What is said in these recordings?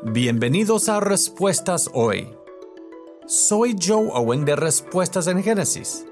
Bienvenidos a Respuestas Hoy. Soy Joe Owen de Respuestas en Génesis.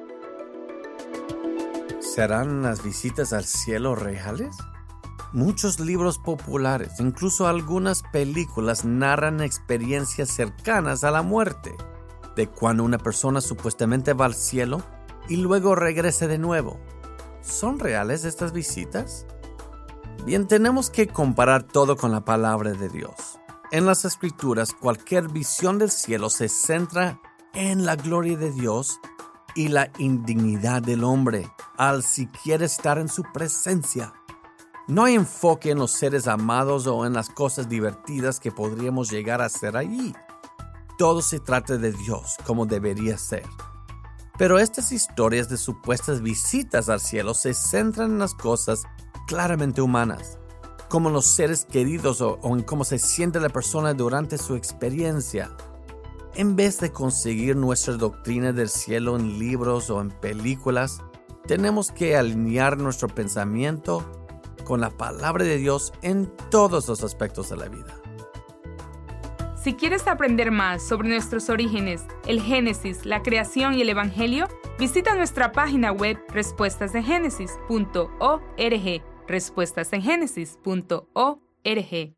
¿Serán las visitas al cielo reales? Muchos libros populares, incluso algunas películas, narran experiencias cercanas a la muerte, de cuando una persona supuestamente va al cielo y luego regresa de nuevo. ¿Son reales estas visitas? Bien, tenemos que comparar todo con la palabra de Dios. En las Escrituras, cualquier visión del cielo se centra en la gloria de Dios y la indignidad del hombre al siquiera estar en su presencia. No hay enfoque en los seres amados o en las cosas divertidas que podríamos llegar a hacer allí. Todo se trata de Dios, como debería ser. Pero estas historias de supuestas visitas al cielo se centran en las cosas claramente humanas, como los seres queridos o en cómo se siente la persona durante su experiencia. En vez de conseguir nuestra doctrina del cielo en libros o en películas, tenemos que alinear nuestro pensamiento con la palabra de Dios en todos los aspectos de la vida. Si quieres aprender más sobre nuestros orígenes, el Génesis, la creación y el Evangelio, visita nuestra página web respuestasengenesis.org. respuestasengenesis.org